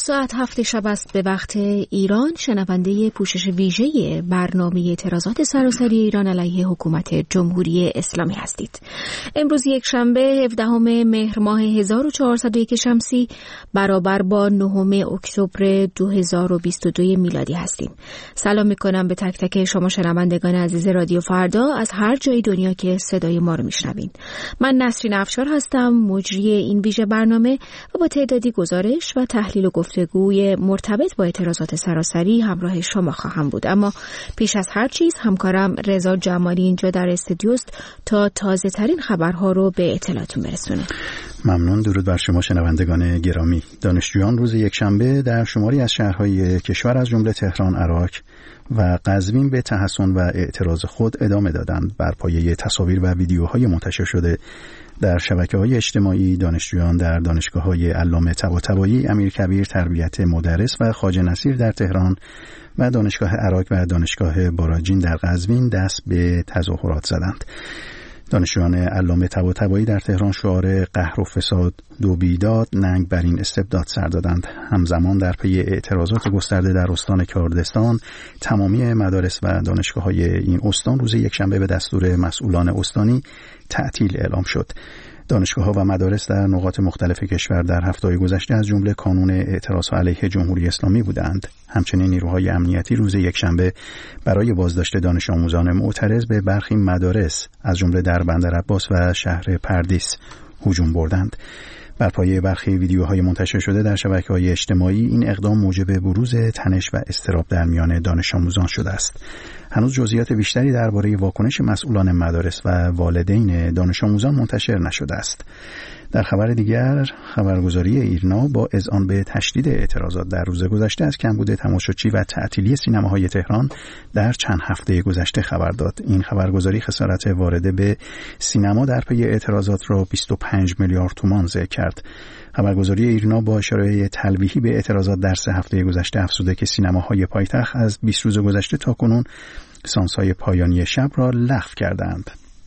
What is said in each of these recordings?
ساعت 7 شب است به وقت ایران. شنونده پوشش ویژه برنامه اعتراضات سراسری ایران علیه حکومت جمهوری اسلامی هستید. امروز یک شنبه 17 مهر ماه 1401 شمسی برابر با 9 اکتبر 2022 میلادی هستیم. سلام میکنم به تک تک شما شنوندگان عزیز رادیو فردا از هر جای دنیا که صدای ما رو میشنوین. من نسرین افشار هستم، مجری این ویژه برنامه و با تعدادی گزارش و تحلیل و گفتگوی مرتبط با اعتراضات سراسری همراه شما خواهم بود. اما پیش از هر چیز همکارم رضا جمالی اینجا در استودیوست تا تازه ترین خبرها رو به اطلاعتون برسونه. ممنون. درود بر شما شنوندگان گرامی. دانشجویان روز یکشنبه در شماری از شهرهای کشور از جمله تهران، عراق و قزوین به تحصن و اعتراض خود ادامه دادند. بر پایه تصاویر و ویدیوهای منتشر شده در شبکه‌های اجتماعی، دانشجویان در دانشگاه‌های علامه طباطبایی، امیرکبیر تربیت مدرس و خواجه نصیر در تهران و دانشگاه عراق و دانشگاه باراجین در قزوین دست به تظاهرات زدند. دانشجویان علامه طباطبایی در تهران شعار قهر و فساد دو بیداد، ننگ بر این استبداد سر دادند. همزمان در پی اعتراضات گسترده در استان کردستان، تمامی مدارس و دانشگاه‌های این استان روز یکشنبه به دستور مسئولان استانی تعطیل اعلام شد. دانشگاه‌ها و مدارس در نقاط مختلف کشور در هفته‌های گذشته از جمله کانون اعتراض علیه جمهوری اسلامی بودند. همچنین نیروهای امنیتی روز یکشنبه برای بازداشت دانش آموزان معترض به برخی مدارس از جمله در بندرعباس و شهر پردیس هجوم بردند. بر پایه برخی ویدیوهای منتشر شده در شبکه‌های اجتماعی، این اقدام موجب بروز تنش و اضطراب در میان دانش آموزان شده است. هنوز جزئیات بیشتری درباره واکنش مسئولان مدارس و والدین دانش آموزان منتشر نشده است. در خبر دیگر، خبرگزاری ایرنا با اذعان به تشدید اعتراضات در روز گذشته از کمبود تماشاچی و تعطیلی سینماهای تهران در چند هفته گذشته خبر داد. این خبرگزاری خسارت وارده به سینما در پی اعتراضات را 25 میلیارد تومان ذکر کرد. خبرگزاری ایرنا با اشاره تلویحی به اعتراضات در 3 هفته گذشته افزوده که سینماهای پایتخت از 20 روز گذشته تا کنون سانس‌های پایانی شب را لغو کردند.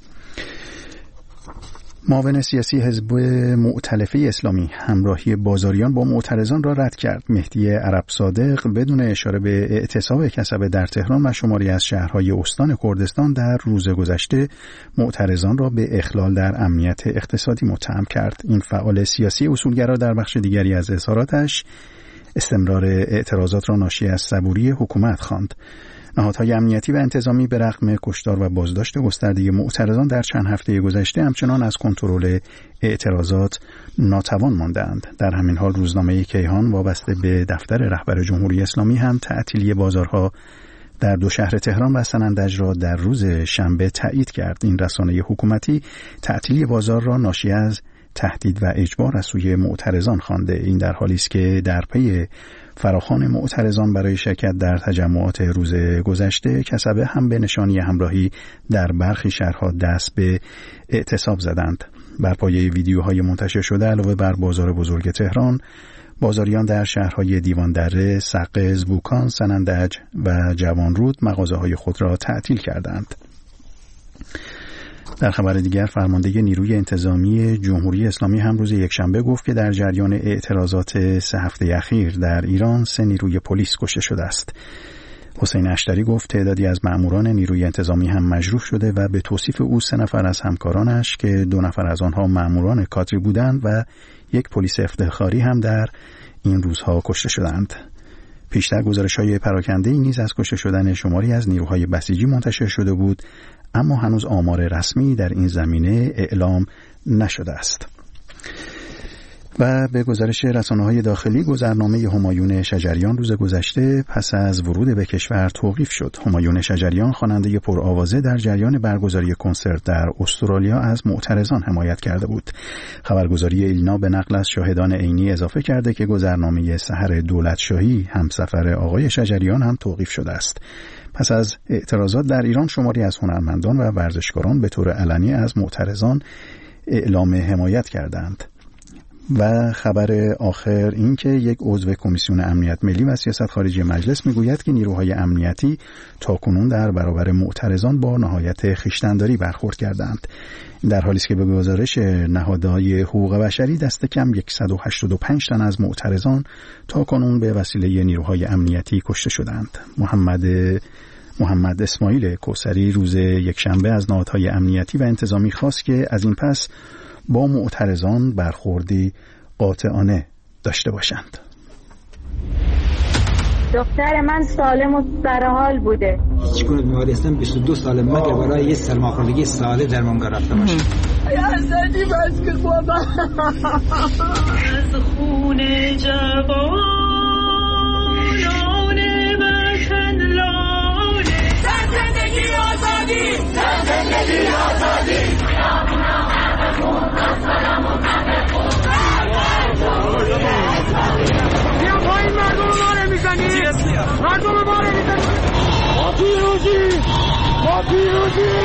معاون سیاسی حزب مؤتلفه اسلامی همراهی بازاریان با معترضان را رد کرد. مهدی عرب صادق بدون اشاره به اعتصاب کسبه در تهران و شماری از شهرهای استان کردستان در روز گذشته معترضان را به اخلال در امنیت اقتصادی متهم کرد. این فعال سیاسی اصولگرا در بخش دیگری از اظهاراتش استمرار اعتراضات را ناشی از صبوری حکومت خواند. نهادهای امنیتی و انتظامی به رغم کشتار و بازداشت گسترده معترضان در چند هفته گذشته همچنان از کنترل اعتراضات ناتوان ماندند. در همین حال روزنامه کیهان وابسته به دفتر رهبر جمهوری اسلامی هم تعطیلی بازارها در 2 شهر تهران و سنندج را در روز شنبه تایید کرد. این رسانه حکومتی تعطیلی بازار را ناشی از تهدید و اجبار از سوی معترضان خوانده. این در حالی است که در پی فراخوان معترضان برای شرکت در تجمعات روز گذشته، کسبه هم به نشانی همراهی در برخی شهرها دست به اعتصاب زدند. بر پایه ویدیوهای منتشر شده علاوه بر بازار بزرگ تهران، بازاریان در شهرهای دیواندره، سقز، بوکان، سنندج و جوانرود مغازه‌های خود را تعطیل کردند. در خبر دیگر، فرمانده نیروی انتظامی جمهوری اسلامی هم روز یکشنبه گفت که در جریان اعتراضات 3 هفته اخیر در ایران 3 نیروی پلیس کشته شده است. حسین اشتری گفت تعدادی از ماموران نیروی انتظامی هم مجروح شده و به توصیف او 3 نفر از همکارانش که 2 نفر از آنها ماموران کادری بودند و 1 پلیس افتخاری هم در این روزها کشته شدند. پیشتر گزارش‌های پراکنده‌ای نیز از کشته شدن شماری از نیروهای بسیجی منتشر شده بود، اما هنوز آمار رسمی در این زمینه اعلام نشده است. و به گزارش رسانه‌های داخلی، گذرنامه همایون شجریان روز گذشته پس از ورود به کشور توقیف شد. همایون شجریان خواننده پرآوازه در جریان برگزاری کنسرت در استرالیا از معترضان حمایت کرده بود. خبرگزاری ایلنا به نقل از شاهدان عینی اضافه کرده که گذرنامه سحر دولتشاهی همسفر آقای شجریان هم توقیف شده است. پس از اعتراضات در ایران، شماری از هنرمندان و ورزشکاران به طور علنی از معترضان اعلام حمایت کردند. و خبر آخر این که یک عضو کمیسیون امنیت ملی و سیاست خارجی مجلس میگوید که نیروهای امنیتی تاکنون در برابر معترضان با نهایت خویشتن‌داری برخورد کردند. در حالی است که به گزارش نهادهای حقوق بشری دست کم 185 تن از معترضان تاکنون به وسیله نیروهای امنیتی کشته شدند. محمد اسماعیل کوثری روز یکشنبه از نهادهای امنیتی و انتظامی خواست که از این پس با معترضان برخوردی قاطعانه داشته باشند. دختر من سالم و سرحال بوده. هیچگونه بیماری هستم 22 سال مگر برای یه سرماخوردگی ساده درمانگاه رفته باشم. یا زدی بس که بابا از خون جوانان وطن لانه زندگی آزادی زندگی آزادی بیا پایین مردم ما نمیزنی مردم ما نمیزنی ما پیروزی ما پیروزی.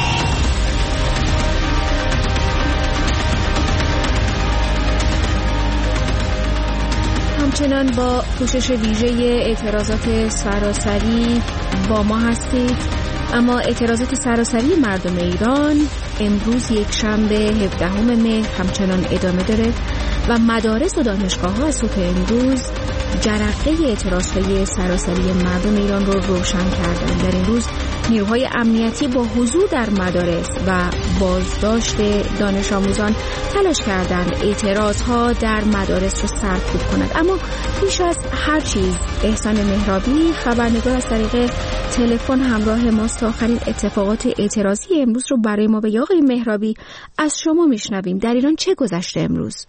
همچنان با پوشش ویژه اعتراضات سراسری با ما هستید. اما اعتراضات سراسری مردم ایران امروز یکشنبه 17 مهر همچنان ادامه داره و مدارس و دانشگاه‌ها از صبح امروز جرقه اعتراضهای سراسری مردم ایران رو روشن کردن. در این روز نیروهای امنیتی با حضور در مدارس و بازداشت دانش آموزان تلاش کردند اعتراضها در مدارس رو سرکوب کنند. اما پیش از هر چیز احسان مهرابی خبرنگار از طریق تلفن همراه ماست تا آخرین اتفاقات اعتراضی امروز رو برای ما به آقای مهرابی از شما میشنویم. در ایران چه گذشته امروز؟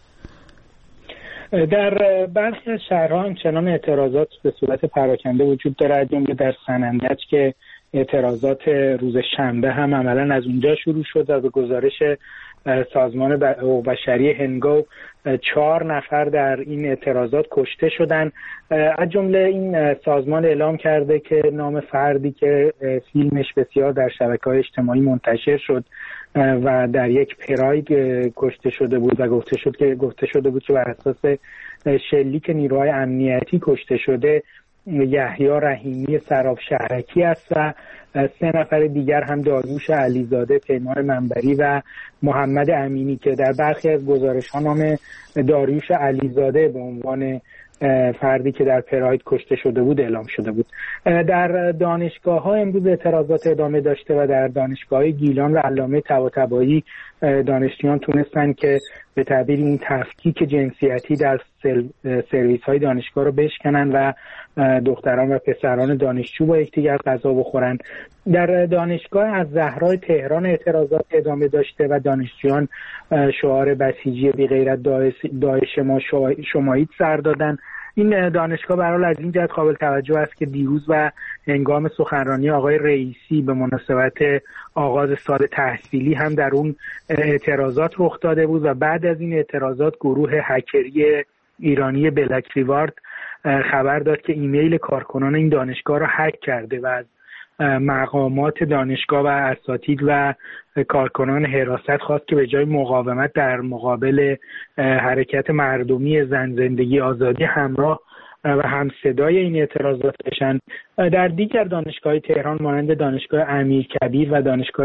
در برخی از شهرها همچنان اعتراضات به صورت پراکنده وجود دارد. جمله در سنندج که اعتراضات روز شنبه هم عملاً از اونجا شروع شد و به گزارش سازمان حقوق بشری هنگو 4 نفر در این اعتراضات کشته شدند. از جمله این سازمان اعلام کرده که نام فردی که فیلمش بسیار در شبکه‌های اجتماعی منتشر شد و در یک پراید کشته شده بود و گفته شده بود که بر اساس شلیک نیروهای امنیتی کشته شده یحیی رحیمی سراب شهرکی است و 3 نفر دیگر هم داریوش علیزاده، پیمان منبری و محمد امینی که در برخی از گزارش‌ها نام داریوش علیزاده به عنوان فردی که در پراید کشته شده بود اعلام شده بود. در دانشگاه‌ها امروز اعتراضات ادامه داشته و در دانشگاه گیلان و علامه طباطبایی دانشجویان تونستن که به تعبیر این تفکیک جنسیتی در سرویس‌های دانشگاه رو بشکنن و دختران و پسران دانشجو با یکدیگر غذا بخورن. در دانشگاه الزهرا تهران اعتراضات ادامه داشته و دانشجویان شعار بسیجی بی غیرت داعش ما شمایید سر دادن. این دانشگاه به هر حال از این جهت قابل توجه است که دیروز و هنگام سخنرانی آقای رئیسی به مناسبت آغاز سال تحصیلی هم در اون اعتراضات رخ داده بود و بعد از این اعتراضات گروه هکری ایرانی بلک ریوارد خبر داد که ایمیل کارکنان این دانشگاه را هک کرده و از مقامات دانشگاه و اساتید و کارکنان حراست خواست که به جای مقاومت در مقابل حرکت مردمی زن زندگی آزادی همراه و هم صدای این اعتراضات بشن. در دیگر دانشگاه تهران مانند دانشگاه امیرکبیر و دانشگاه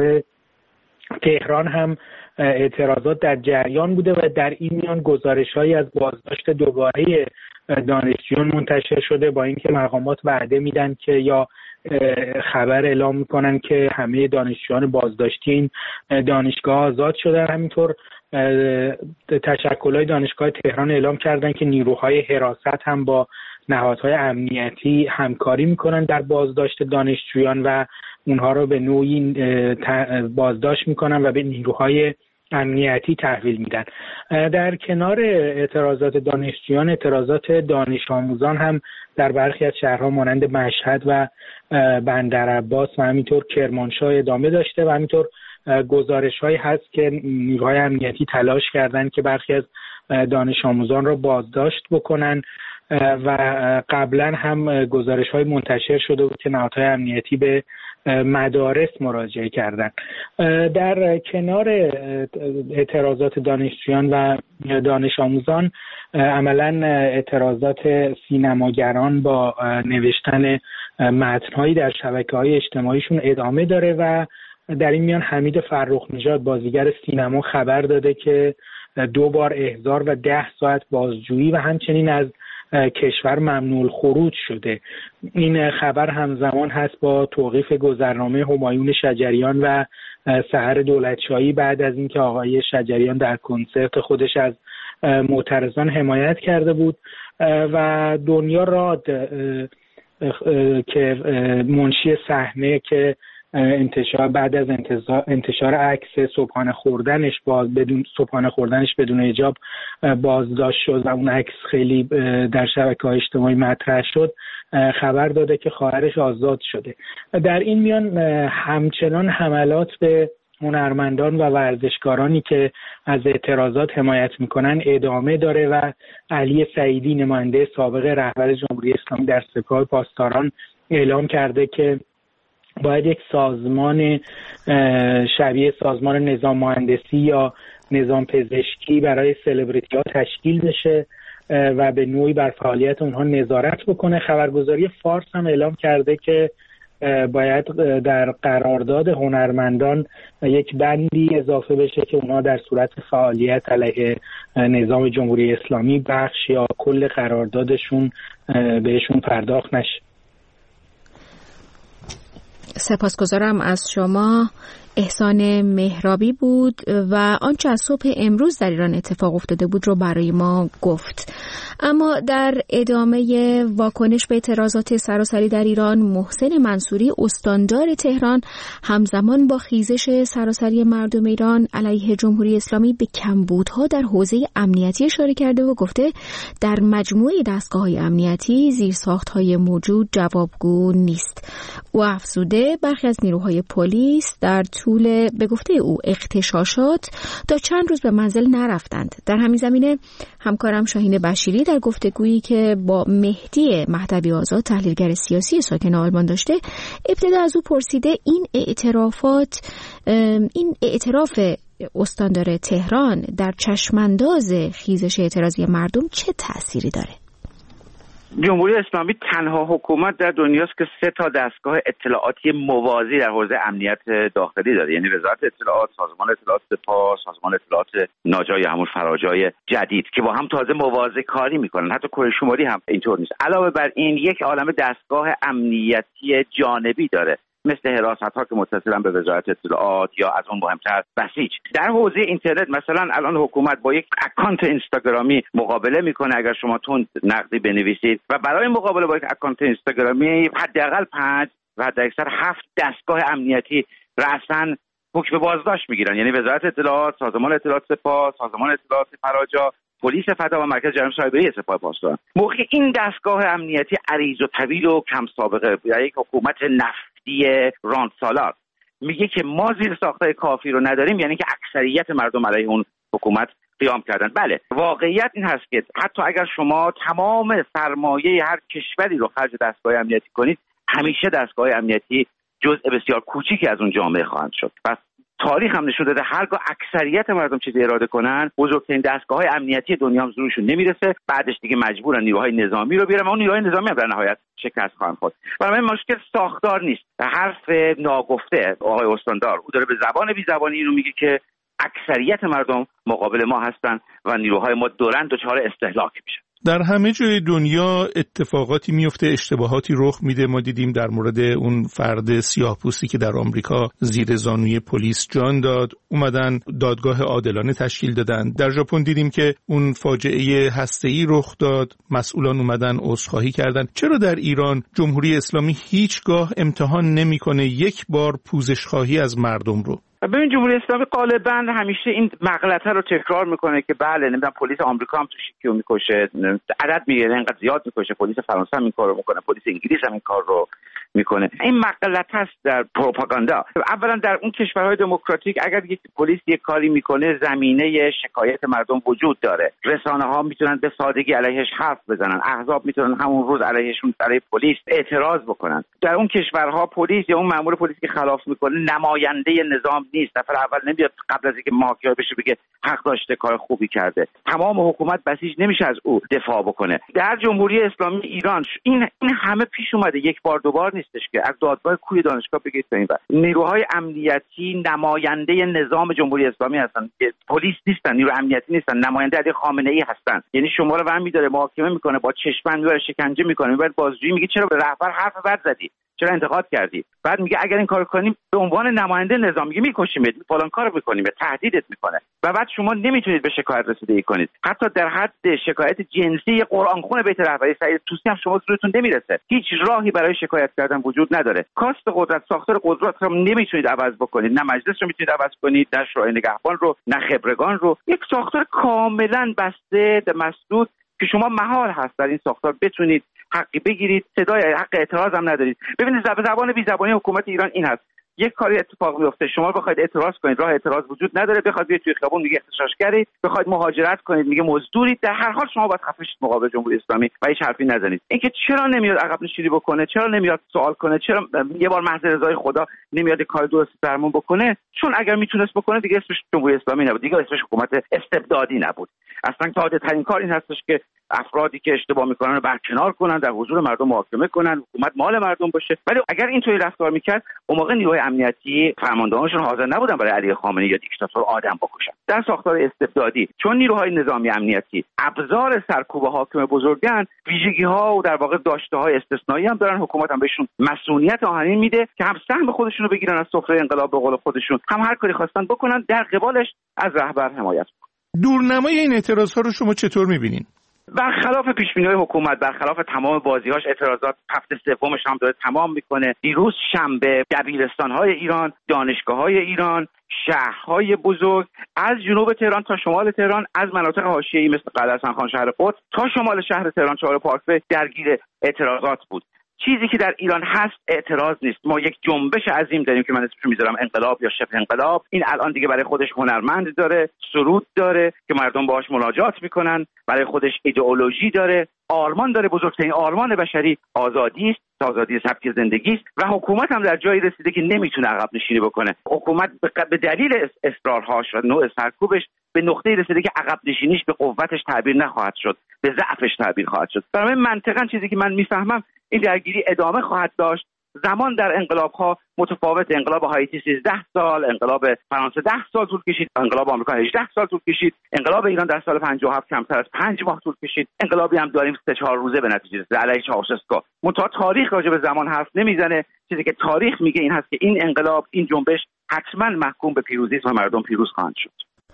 تهران هم اعتراضات در جریان بوده و در این میان گزارش‌هایی از بازداشت دوباره دانشجویان منتشر شده با اینکه مقامات وعده میدن که یا خبر اعلام میکنن که همه دانشجویان بازداشتی این دانشگاه آزاد شدن. همینطور تشکل‌های دانشگاه تهران اعلام کردن که نیروهای حراست هم با نهادهای امنیتی همکاری میکنن در بازداشت دانشجویان و اونها رو به نوعی بازداشت میکنن و به نیروهای امنیتی تحویل میدن. در کنار اعتراضات دانشجویان اعتراضات دانش آموزان هم در برخی از شهرها مانند مشهد و بندرعباس و همینطور کرمانشاه ادامه داشته و همینطور گزارش‌هایی هست که نیروهای امنیتی تلاش کردند که برخی از دانش آموزان را بازداشت بکنن و قبلا هم گزارش‌های منتشر شده بود که نهادهای امنیتی به مدارس مراجعه کردن. در کنار اعتراضات دانشجویان و دانش آموزان عملاً اعتراضات سینماگران با نوشتن متن‌هایی در شبکه‌های اجتماعیشون ادامه داره و در این میان حمید فرخ‌نژاد بازیگر سینما خبر داده که 2 بار احضار و 10 ساعت بازجویی و همچنین از کشور ممنوع الخروج شده. این خبر همزمان هست با توقیف گذرنامه همایون شجریان و سحر دولتشاهی بعد از اینکه آقای شجریان در کنسرت خودش از معترضان حمایت کرده بود و دنیا راد که منشی صحنه که بعد از انتشار عکس صبحانه خوردنش بدون حجاب بازداشت شد و اون عکس خیلی در شبکه‌های اجتماعی مطرح شد، خبر داده که خواهرش آزاد شده. در این میان همچنان حملات به هنرمندان و ورزشکارانی که از اعتراضات حمایت میکنن ادامه داره و علی سعیدی نماینده سابق رهبر جمهوری اسلامی در سپاه پاسداران اعلام کرده که باید یک سازمان شبیه سازمان نظام مهندسی یا نظام پزشکی برای سلبریتی ها تشکیل بشه و به نوعی بر فعالیت اونها نظارت بکنه. خبرگزاری فارس هم اعلام کرده که باید در قرارداد هنرمندان یک بندی اضافه بشه که اونها در صورت فعالیت علیه نظام جمهوری اسلامی بخش یا کل قراردادشون بهشون پرداخت نشه. سپاسگزارم از شما. احسان مهرابی بود و آنچه از صبح امروز در ایران اتفاق افتاده بود رو برای ما گفت. اما در ادامه واکنش به اعتراضات سراسری در ایران، محسن منصوری استاندار تهران همزمان با خیزش سراسری مردم ایران علیه جمهوری اسلامی به کمبودها در حوزه امنیتی اشاره کرده و گفته در مجموعه دستگاه‌های امنیتی زیرساخت‌های موجود جوابگو نیست. او افزوده برخی از نیروهای پلیس در طول به گفته او اغتشاشات تا چند روز به منزل نرفتند. در همین زمینه همکارم شاهین بشیری در گفتگویی که با مهدی مهدوی آزاد تحلیلگر سیاسی ساکن آلمان داشته، ابتدا از او پرسیده این اعتراف استاندار تهران در چشمانداز خیزش اعتراضی مردم چه تأثیری داره؟ جمهوری اسلامی تنها حکومت در دنیاست که 3 دستگاه اطلاعاتی موازی در حوزه امنیت داخلی داره، یعنی وزارت اطلاعات، سازمان اطلاعات سپاه، سازمان اطلاعات ناجا یا همون فراجای جدید که با هم تازه موازی کاری میکنن. حتی کره شمالی هم اینطور نیست. علاوه بر این یک عالمه دستگاه امنیتی جانبی داره، مثل حراست‌ها که متصلن به وزارت اطلاعات یا از اون مهمتر بسیج. در حوزه اینترنت مثلا الان حکومت با یک اکانت اینستاگرامی مقابله میکنه اگر شما تند نقدی بنویسید و برای مقابله با یک اکانت اینستاگرامی حداقل 5 و حداکثر 7 دستگاه امنیتی رأساً حکم بازداشت میگیرن، یعنی وزارت اطلاعات، سازمان اطلاعات سپاه، سازمان اطلاعات فراجا، پلیس فدا و مرکز جرائم سایبری سپاه پاسداران. موقع این دستگاه امنیتی عریض و طویل و کم سابقه یا یک حکومت نفتی راندسالار میگه که ما زیر ساختای کافی رو نداریم، یعنی که اکثریت مردم علیه اون حکومت قیام کردن. بله، واقعیت این هست که حتی اگر شما تمام سرمایه هر کشوری رو خرج دستگاه امنیتی کنید، همیشه دستگاه امنیتی جزء بسیار کوچیکی از اون جامعه خواهند شد. پس تاریخ هم نشون داده هرگاه اکثریت مردم چیزی اراده کنن، بزرگترین دستگاه‌های امنیتی دنیا هم زورشون نمیرسه، بعدش دیگه مجبورن نیروهای نظامی رو بیارن و اون نیروهای نظامی هم در نهایت شکست خواهند خورد. برای من مشکل ساختار نیست، حرف ناگفته آقای استاندار، او داره به زبان بی زبانی اینو میگه که اکثریت مردم مقابل ما هستن و نیروهای ما دوران دچار استهلاک میشن. در همه جای دنیا اتفاقاتی میفته، اشتباهاتی رخ میده. ما دیدیم در مورد اون فرد سیاه‌پوستی که در آمریکا زیر زانوی پلیس جان داد، اومدن دادگاه عادلانه تشکیل دادن. در ژاپن دیدیم که اون فاجعه هسته‌ای رخ داد، مسئولان اومدن عذرخواهی کردن. چرا در ایران جمهوری اسلامی هیچگاه امتحان نمیکنه یک بار پوزشخواهی از مردم رو؟ ببین جمهوری اسلامی غالبا همیشه این مغلطه رو تکرار میکنه که بله نمیدونم پلیس آمریکا هم تو شیکیو میکشه، عدد میگیره اینقدر زیاد میکشه، پلیس فرانسه هم این کارو میکنه، پلیس انگلیس هم این کار رو میکنه. این مغلطه است در پروپاگاندا. اولا در اون کشورهای دموکراتیک اگر یک پلیس یک کاری میکنه زمینه شکایت مردم وجود داره، رسانه ها میتونن به سادگی علیهش حرف بزنن، احزاب میتونن همون روز علیهشون برای پلیس اعتراض بکنن. در اون کشورها پلیس یا اون مأمور پلیس که خلاف میکنه نماینده نظام نیست، نفر اول نمیاد قبل از اینکه محاکمه بشه بگه حق داشته کار خوبی کرده، تمام حکومت بسیج نمیشه از او دفاع بکنه. در جمهوری اسلامی ایران این همه پیش اومده، یک بار دو بار نیستش که از دادگاه کوی دانشگاه بگید این بعد نیروهای امنیتی نماینده نظام جمهوری اسلامی هستن، پلیس نیستن، نیرو امنیتی نیستن، نماینده علی خامنه ای هستن. یعنی شما رو برمی داره محاکمه میکنه، با چشمند میبره شکنجه میکنه، میبره بازجویی، میگه چرا به رهبر حرف بد زدی، چرا انتقاد کردی، بعد میگه اگر این کارو کنیم به عنوان نماینده نظام میگه میکشیمت، فلان کارو میکنیم، تهدیدت میکنه و بعد شما نمیتونید به شکایت رسیدگی کنید. حتی در حد شکایت جنسی قرآن خون بیت رهبری سعید طوسی هم شما زورتون نمیرسه، هیچ راهی برای شکایت کردن وجود نداره. کاست قدرت، ساختار قدرت رو نمیتونید عوض بکنید، نه مجلس رو میتونید عوض کنید، نه شورای نگهبان رو، نه خبرگان رو. یک ساختار کاملا بسته مسدود که شما محال هست در این ساختار بتونید حقی بگیرید، صدای حق اعتراض هم ندارید. ببینید زبان بی زبانی حکومت ایران این هست، یک کاری اتفاق میفته شما بخواید اعتراض کنید راه اعتراض وجود نداره، بخواید بیاید توی خیابون میگه اختشاشگرید، بخواید مهاجرت کنید میگه مزدورید، در هر حال شما باید خفه شید مقابل جمهوری اسلامی و هیچ حرفی نزنید. اینکه چرا نمیاد عقب نشینی بکنه، چرا نمیاد سوال کنه، چرا یه بار محض رضای خدا نمیاد کار درست درمون بکنه، چون اگر میتونست بکنه دیگه اسمش جمهوری اسلامی نبود، دیگه اسمش حکومت استبدادی نبود. اصلا ساده ترین کار این هستش که افرادی که اشتباه میکنن رو برکنار کنن، در حضور مردم محاکمه کنن، حکومت مال مردم باشه. ولی اگر اینطوری رفتار میکرد اون موقع نیروهای امنیتی فرماندهانشون حاضر نبودن برای علی خامنه‌ای یا دیکتاتور آدم بکشن. در ساختار استبدادی چون نیروهای نظامی امنیتی ابزار سرکوب حاکم بزرگن، ویژگی‌ها و در واقع داشته‌های استثنایی هم دارن، حکومت هم بهشون مسئولیت آهنین میده که هم سهم خودشون رو بگیرن از سفره انقلاب به قول خودشون، هم هر کاری خواستن بکنن در قبالش از رهبر حمایت کنن. دورنمای این اعتراض‌ها رو شما چطور می‌بینین؟ برخلاف پیش‌بینی‌های حکومت، برخلاف تمام بازی‌هاش، اعتراضات هفته سومش هم داره تمام میکنه. دیروز شنبه دبیرستان‌های ایران، دانشگاه‌های ایران، شهرهای بزرگ از جنوب تهران تا شمال تهران، از مناطق حاشیه‌ای مثل قلعه حسن خان شهر قدس تا شمال شهر تهران چهار پارکوی درگیر اعتراضات بود. چیزی که در ایران هست اعتراض نیست. ما یک جنبش عظیم داریم که من اسمش میذارم انقلاب یا شبه انقلاب. این الان دیگه برای خودش هنرمند داره، سرود داره که مردم باهاش مناجات میکنن، برای خودش ایدئولوژی داره، آرمان داره. بزرگترین آرمان بشری آزادی است، آزادی سبک زندگی است و حکومت هم در جایی رسیده که نمیتونه عقب نشینی بکنه. حکومت به دلیل اصرارهاش و نوع سرکوبش به نقطه‌ای رسیده که عقب نشینیش به قوتش تعبیر نخواهد شد، به ضعفش تعبیر خواهد شد. برای منطقاً چیزی که من میفهمم این درگیری ادامه خواهد داشت. زمان در انقلاب‌ها متفاوت، انقلاب هایتی 13 سال، انقلاب فرانسه 10 سال طول کشید، انقلاب آمریکا 18 سال طول کشید، انقلاب ایران در سال 57 کمتر از 5 ماه طول کشید، انقلابی هم داریم 3-4 روزه به نتیجه رسید علیه چاوشسکو. منتها تاریخ راجع به زمان حرف نمیزنه. چیزی که تاریخ میگه این هست که این انقلاب، این جنبش حتما محکوم به پیروزی و مردم پیروز خواهند شد.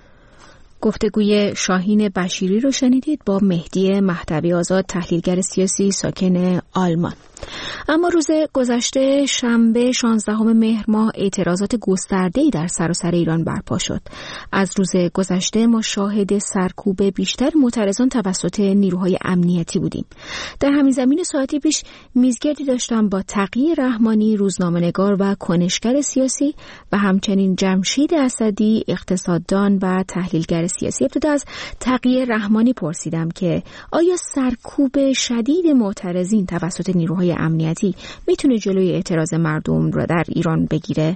گفتگوی شاهین بشیری رو شنیدید با مهدی مهدوی آزاد، تحلیلگر سیاسی ساکن آلمان. اما روز گذشته شنبه 16 مهر ماه اعتراضات گسترده‌ای در سراسر ایران برپا شد. از روز گذشته ما شاهد سرکوب بیشتر معترضان توسط نیروهای امنیتی بودیم. در همین زمین ساعتی پیش میزگردی داشتم با تقی رحمانی، روزنامه‌نگار و کنشگر سیاسی و همچنین جمشید اسدی، اقتصاددان و تحلیلگر سیاسی. ابتدا از تقی رحمانی پرسیدم که آیا سرکوب شدید معترضین توسط نیروهای امنیتی میتونه جلوی اعتراض مردم رو در ایران بگیره؟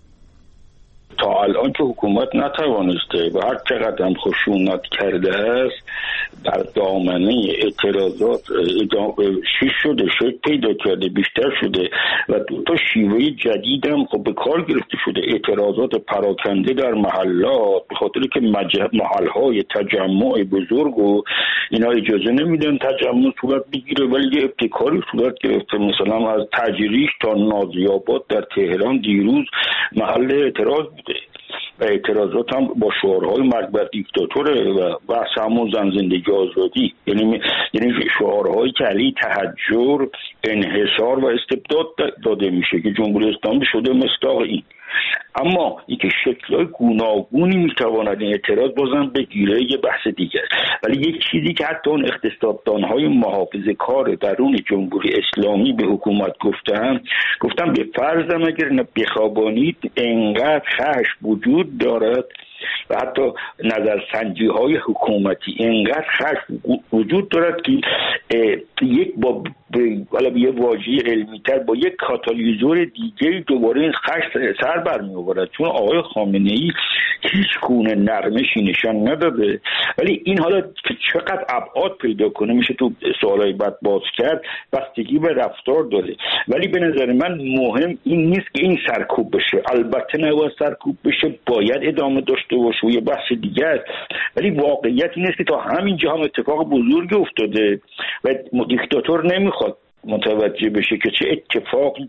تا الان که حکومت نتوانسته و هر چقدر هم خشونت کرده است در دامنه اعتراضات شیش شده، شکل پیدا کرده، بیشتر شده و دو تا شیوه جدید هم خب به کار گرفته شده. اعتراضات پراکنده در محلات، به خاطر که محلهای تجمع بزرگ و اینا اجازه نمیدن تجمع صورت بگیره، ولی یه ابتکاری صورت گرفته. مثلا از تجریش تا نازی‌آباد در تهران دیروز محل اعتراض بوده و اعتراضات هم با شعارهای مرگ بر دیکتاتوره و بحث همون زن زندگی آزادی، یعنی شعارهایی که علیه تحجر، انحصار و استبداد داده میشه که جمهوری اسلامی شده مصداق این. اما اینکه شکل‌های گوناگونی میتواند این اعتراض بازم بگیره یه بحث دیگه. ولی یک چیزی که حتی اون اقتصاددان‌های محافظه‌کار درون جمهوری اسلامی به حکومت گفتم به فرضم اگر بخوابانید انقدر خشم وجود دارد و حتی نظرسنجی‌های حکومتی انقدر خشم وجود دارد که یک با یه واژه علمی‌تر با یک کاتالیزور دیگه دوباره این خشم سر برمی‌آورد، چون آقای خامنه‌ای هیچ گونه نرمشی نشان نداده. ولی این حالا که چقدر ابعاد پیدا کنه میشه تو سوالای بعد باز کرد، بستگی به رفتار داره. ولی به نظر من مهم این نیست که این سرکوب بشه، البته نباید سرکوب بشه، باید ادامه داشته باشه و یه بحث دیگه است. ولی واقعیت این است که تا همینجا هم اتفاق بزرگی افتاده و دیکتاتور نمیخواد متوجه بشه که چه اتفاقی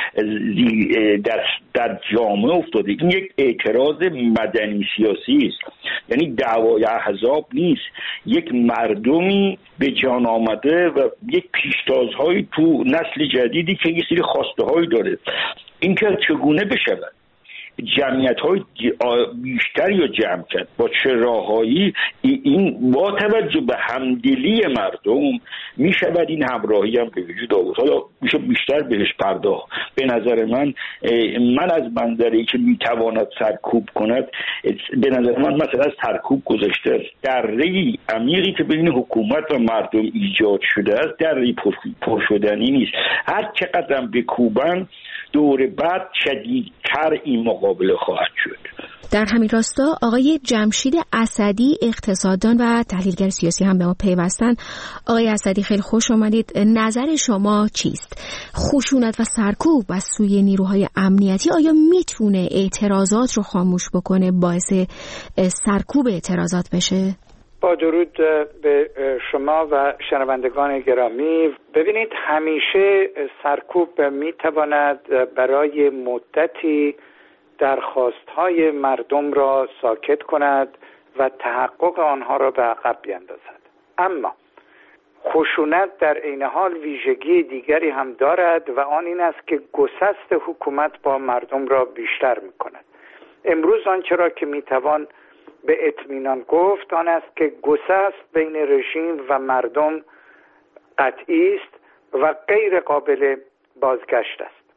در جامعه افتاده. این یک اعتراض مدنی سیاسی است، یعنی دعوای احزاب نیست، یک مردمی به جان آمده و یک پیشتازهای تو نسل جدیدی که یه سری خواسته هایی داره. این که چگونه بشود جمعیت‌های بیشتر یا جمع کرد، با چه راههایی، این با توجه به همدلی مردم میشود این همراهی هم به وجود آورد. حالا میشه بیشتر بهش پرداخت. به نظر من از منظری که میتواند سرکوب کند، به نظر من مثلا از سرکوب گذشته است. دره عمیقی که بین حکومت و مردم ایجاد شده است دره پرشدنی نیست. هر چقدر بکوبن دور بعد شدیدتر این مقابله خواهد شد. در همین راستا آقای جمشید اسدی، اقتصاددان و تحلیلگر سیاسی هم به ما پیوستن. آقای اسدی خیلی خوش آمدید. نظر شما چیست؟ خشونت و سرکوب از سوی نیروهای امنیتی آیا میتونه اعتراضات رو خاموش بکنه، باعث سرکوب اعتراضات بشه؟ با درود به شما و شنوندگان گرامی. ببینید، همیشه سرکوب میتواند برای مدتی درخواست‌های مردم را ساکت کند و تحقق آنها را به عقب بیندازد. اما خشونت در عین حال ویژگی دیگری هم دارد و آن این است که گسست حکومت با مردم را بیشتر می‌کند. امروز آنچه را که میتوان به اطمینان گفت آن است که گسست بین رژیم و مردم قطعی است و غیر قابل بازگشت است.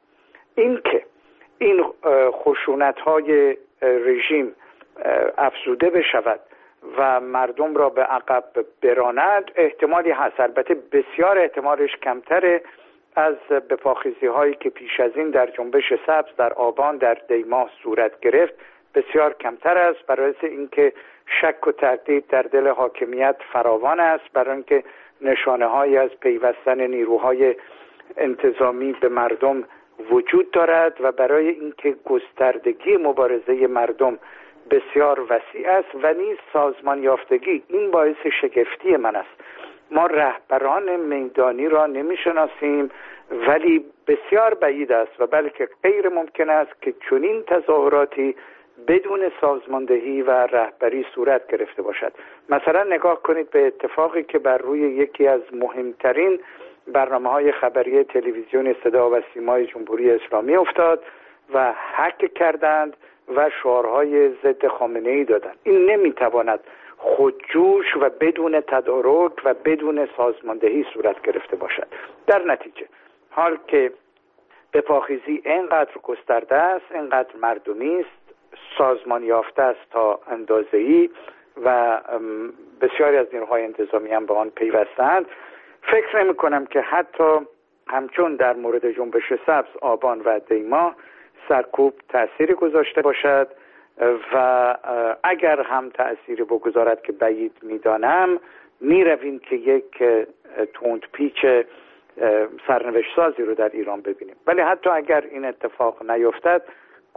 این خشونت‌های رژیم افزوده بشود و مردم را به عقب براند احتمالی هست، البته بسیار احتمالش کمتره از بپاخیزی‌هایی که پیش از این در جنبش سبز در آبان در دیماه صورت گرفت بسیار کمتر است، برای اینکه شک و تردید در دل حاکمیت فراوان است، برای اینکه نشانه‌هایی از پیوستن نیروهای انتظامی به مردم وجود دارد و برای اینکه گستردگی مبارزه مردم بسیار وسیع است و نیز سازمان یافتگی. این باعث شگفتی من است. ما رهبران میدانی را نمی‌شناسیم، ولی بسیار بعید است و بلکه غیر ممکن است که چنین تظاهراتی بدون سازماندهی و رهبری صورت گرفته باشد. مثلا نگاه کنید به اتفاقی که بر روی یکی از مهمترین برنامه‌های خبری تلویزیون صدا و سیمای جمهوری اسلامی افتاد و هک کردند و شعارهای ضد خامنه‌ای دادند. این نمیتواند خودجوش و بدون تدارک و بدون سازماندهی صورت گرفته باشد. در نتیجه حال که بپاخیزی اینقدر گسترده است، اینقدر مردمی است، سازمان یافته است تا اندازه‌ای و بسیاری از نیروهای انتظامی هم به آن پیوستند، فکر نمی کنم که حتی همچون در مورد جنبش سبز آبان و دیما سرکوب تأثیری گذاشته باشد و اگر هم تأثیری بگذارد که بعید می‌دانم، می‌رویم که یک تندپیچ سرنوشت سازی رو در ایران ببینیم. ولی حتی اگر این اتفاق نیفتد،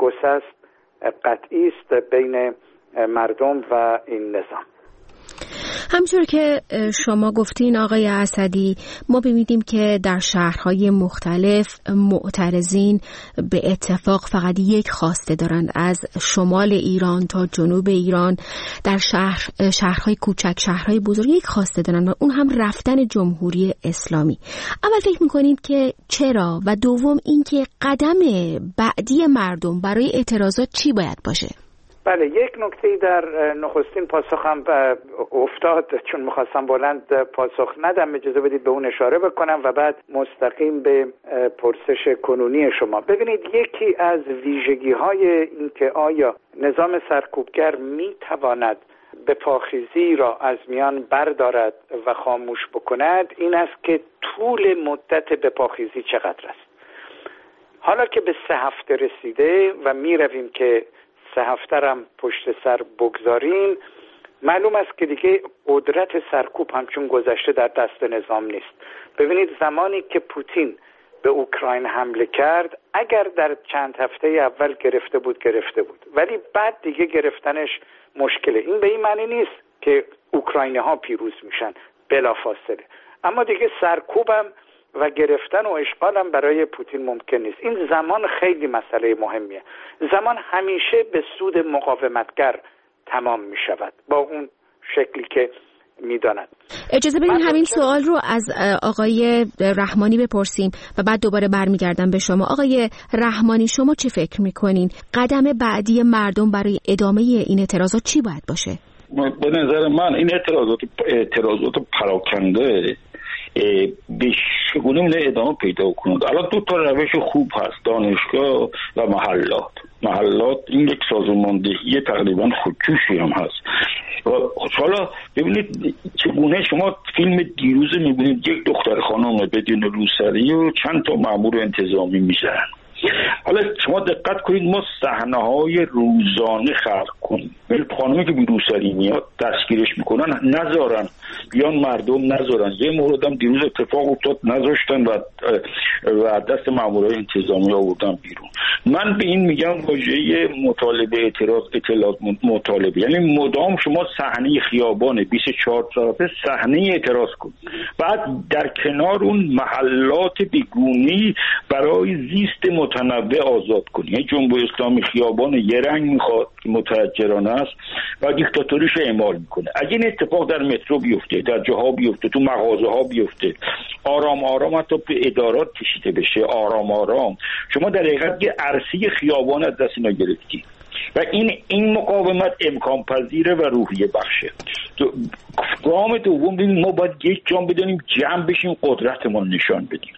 گسست قطعی است بین مردم و این نظام. همچون که شما گفتین آقای اسدی، ما ببینیم که در شهرهای مختلف معترضین به اتفاق فقط یک خواسته دارند، از شمال ایران تا جنوب ایران، در شهرهای کوچک، شهرهای بزرگ یک خواسته دارند و اون هم رفتن جمهوری اسلامی. اول فکر میکنید که چرا؟ و دوم اینکه قدم بعدی مردم برای اعتراضات چی باید باشه؟ بله، یک نکته در نخستین پاسخم افتاد، چون میخواستم بلند پاسخ ندم، اجازه بدید به اون اشاره بکنم و بعد مستقیم به پرسش کنونی شما. ببینید، یکی از ویژگی‌های این که آیا نظام سرکوبگر میتواند بپاخیزی را از میان بردارد و خاموش بکند، این است که طول مدت بپاخیزی چقدر است. حالا که به 3 هفته رسیده و میرویم که 3 هفته هم پشت سر بگذاریم، معلوم است که دیگه قدرت سرکوب همچون گذشته در دست نظام نیست. ببینید، زمانی که پوتین به اوکراین حمله کرد، اگر در چند هفته اول گرفته بود، ولی بعد دیگه گرفتنش مشکله. این به این معنی نیست که اوکراینی‌ها پیروز میشن بلافاصله، اما دیگه سرکوبم و گرفتن و اشغالم برای پوتین ممکن نیست. این زمان خیلی مسئله مهمیه. زمان همیشه به سود مقاومتگر تمام می شود با اون شکلی که می داند. اجازه بدین همین سوال رو از آقای رحمانی بپرسیم و بعد دوباره برمیگردم به شما. آقای رحمانی، شما چه فکر می کنین؟ قدم بعدی مردم برای ادامه این اعتراضات چی باید باشه؟ به نظر من این اعتراضات پراکنده به چگونه اون ادامه پیدا کنند. الان 2 تا روش خوب هست، دانشگاه و محلات. این یک سازماندهی تقریبا خودجوشی هم هست. و حالا ببینید چگونه شما فیلم دیروز میبینید، یک دختر خانم بدون روسری و چند تا مأمور انتظامی میزنن. حالا شما دقت کنید، ما صحنه‌های روزانه خلق کنیم. خانمی که بی روسری میاد دستگیرش میکنن، نذارن بیان مردم، نذارن. یه موردم دیروز اتفاق افتاد، نذاشتن و دست مامورای انتظامی آوردن بیرون. من به این میگم واژه مطالبه، اطلاعات مطالبه، یعنی مدام شما صحنه خیابان 24 ساعته صحنه اعتراض کنید، بعد در کنار اون محلات بیگونی برای زیست متنوع آزاد کنید. یعنی جمهوری اسلامی خیابان یه رنگ میخواد که متحجرانه است و دیکتاتوریش اعمال میکنه. اگه این اتفاق در مترو بیفته، در جاها بیفته، تو مغازه ها بیفته، آرام آرام حتی به ادارات کشیده بشه، آرام آرام، شما در حقیقت یه عرصه خیابان از دست اینا گرفتی و این مقاومت امکان پذیره و روحیه بخشه. گام دوم ما باید یک جام بدونیم، جمع بشیم، قدرتمون نشان بدیم.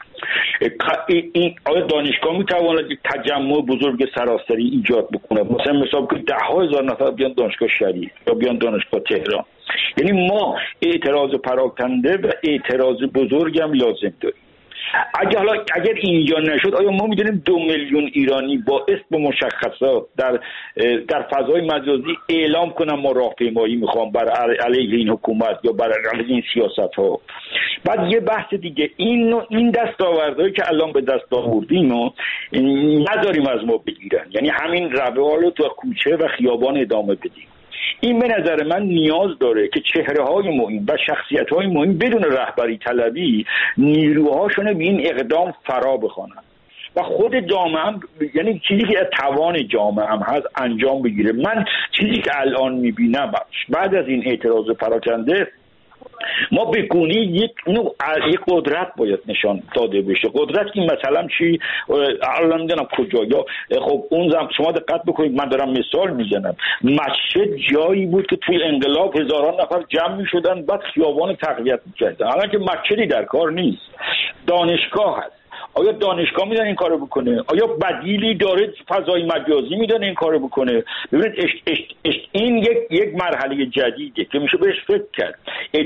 آیا دانشگاه میتواند یک تجمع بزرگ سراسری ایجاد بکنه؟ مثلا که 10,000 نفر بیان دانشگاه شریف یا بیان دانشگاه تهران. یعنی ما اعتراض پراکنده و اعتراض بزرگ هم لازم داریم. اگر اینجا نشد، آیا ما میدونیم 2 میلیون ایرانی با اسم مشخصات در فضای مجازی اعلام کنن ما راهپیمایی میخوام بر علیه این حکومت یا بر علیه این سیاست ها؟ بعد یه بحث دیگه، این دستاوردهایی که الان به دست آوردیم و نذاریم از ما بگیرن، یعنی همین روال رو تو کوچه و خیابان ادامه بدیم. این به نظر من نیاز داره که چهره‌های مهم و شخصیت‌های مهم بدون رهبری طلبی نیروهاشون به این اقدام فرا بخوانن و خود جامعه هم، یعنی چیزی که توان جامعه هم هست، انجام بگیره. من چیزی که الان می‌بینم بعد از این اعتراض پراکنده، ما به گونی یک قدرت باید نشان داده بشه. قدرت این مثلا چی؟ الان میدونم کجا، یا خب اون شما دقت بکنید، من دارم مثال میزنم، مسجد جایی بود که توی انقلاب هزاران نفر جمع میشدن، بعد خیابان تقویت میکردن. الان که مسجدی در کار نیست، دانشگاه هست. آیا دانشگاه میدونه این کارو بکنه؟ آیا بدیلی داره فضای مجازی میدونه این کارو بکنه؟ ببینید این یک مرحله جدیده که میشه بهش فکر کرد.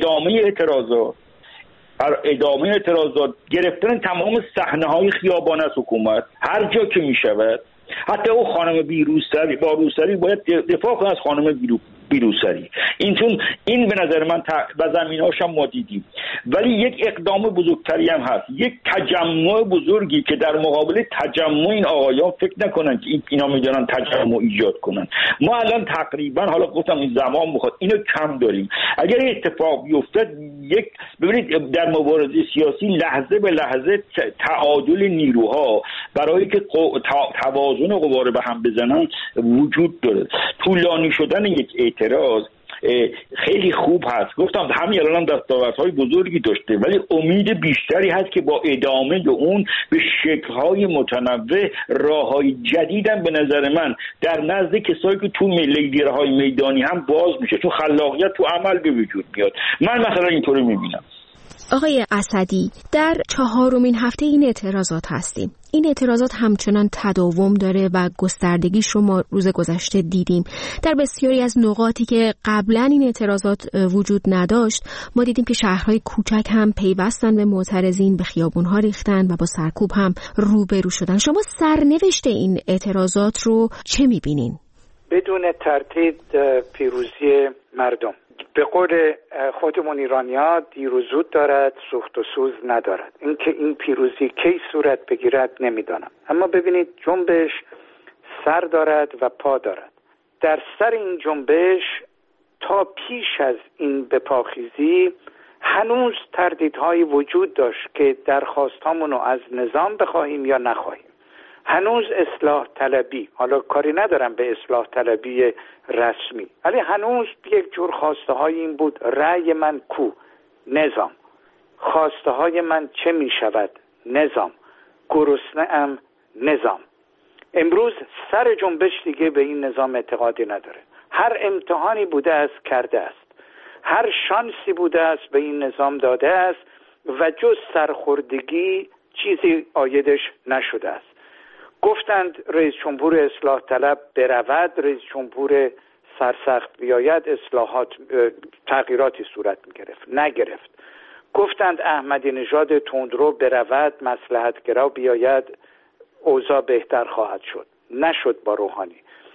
ادامه اعتراضات، گرفتن تمام صحنه‌های خیابان از حکومت هر جا که میشود. حتی او خانم با روسری باید دفاع کنه از خانم بیروسری. این به نظر من و زمینه‌هاش هم ما دیدیم. ولی یک اقدام بزرگتری هم هست، یک تجمع بزرگی که در مقابل تجمع این آقایان فکر نکنن که اینا میدونن تجمع ایجاد کنن. ما الان تقریبا، حالا گفتم این زمان میخواد، اینو کم داریم. اگر اتفاق بیفتد، ببینید در مبارزه سیاسی لحظه به لحظه تعادل نیروها برای که توازن قوا رو به هم بزنن وجود داره. طولانی شدن یک اعتراض خیلی خوب هست، گفتم همین الان دستاوردهای بزرگی داشته، ولی امید بیشتری هست که با ادامه اون به شکل‌های متنوع راه‌های جدیدم به نظر من در نزد کسایی که تو لیدرهای میدانی هم باز میشه، تو خلاقیت تو عمل به وجود میاد. من مثلا اینطوری میبینم. آقای اسدی، در 4مین هفته این اعتراضات هستیم. این اعتراضات همچنان تداوم داره و گستردگیش رو ما روز گذشته دیدیم. در بسیاری از نقاطی که قبلا این اعتراضات وجود نداشت، ما دیدیم که شهرهای کوچک هم پیوستن به معترضین، به خیابونها ریختن و با سرکوب هم روبرو شدن. شما سرنوشت این اعتراضات رو چه میبینین؟ بدون تردید پیروزی مردم. به قول خودمون ایرانی‌ها دیر و زود دارد، سوخت و سوز ندارد. اینکه این پیروزی کی صورت بگیرد نمیدانم، اما ببینید جنبش سر دارد و پا دارد. در سر این جنبش تا پیش از این بپاخیزی هنوز تردیدهایی وجود داشت که درخواستامونو از نظام بخواهیم یا نخواهیم. هنوز اصلاح طلبی، حالا کاری ندارم به اصلاح طلبی رسمی، ولی هنوز یک جور خواسته های این بود: رأی من کو؟ نظام. خواسته های من چه می شود؟ نظام. گرسنه ام؟ نظام. امروز سر جنبش دیگه به این نظام اعتقادی نداره. هر امتحانی بوده است کرده است، هر شانسی بوده است به این نظام داده است و جز سرخوردگی چیزی عایدش نشده است. گفتند رئیس جمهور اصلاح طلب برود، رئیس جمهور سرسخت بیاید، اصلاحات تغییراتی صورت می‌گرفت، نگرفت. گفتند احمدی نژاد تندرو برود، مصلحت‌گرا بیاید، اوضاع بهتر خواهد شد، نشد با روحانی.